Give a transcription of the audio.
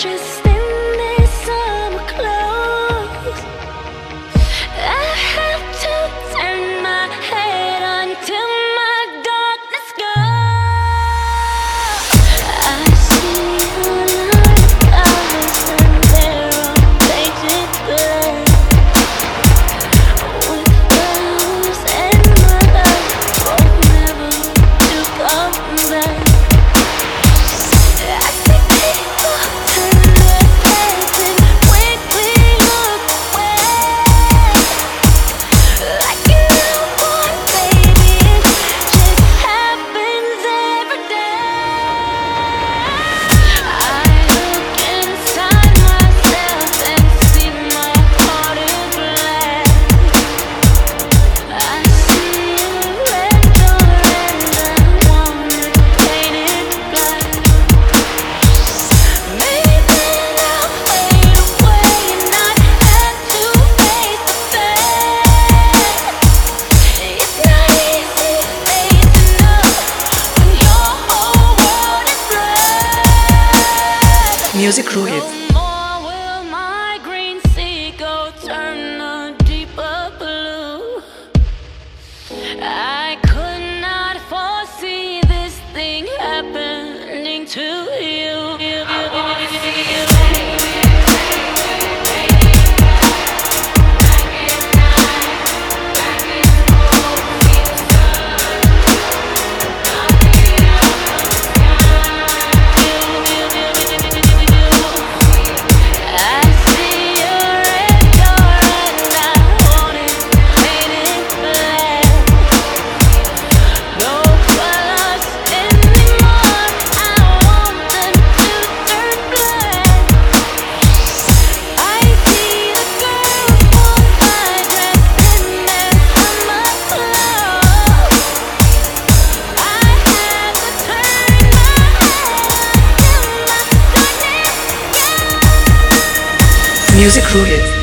Just in these summer clothes, I have to turn my head until my darkness goes. I see the light colors and they're all painted black, with flowers and my love both never to come back. I see people turn their heads and quickly look away, like you want, baby. It just happens every day. I look inside myself and see my heart is black. I see a red door and I want it painted black. Maybe I'll fade away and not have to face the fact. It's not easy facing up when your whole world is black. Music Ruhid. No more will my green seagull turn a deeper blue. I could not foresee this thing happening to you. I wanna see you. I see your red door and I want it painted black. No colors anymore, I want them to turn black. I see the girls walk by dressed in their summer clothes. I have to turn my head until my darkness goes. Music Ruhid.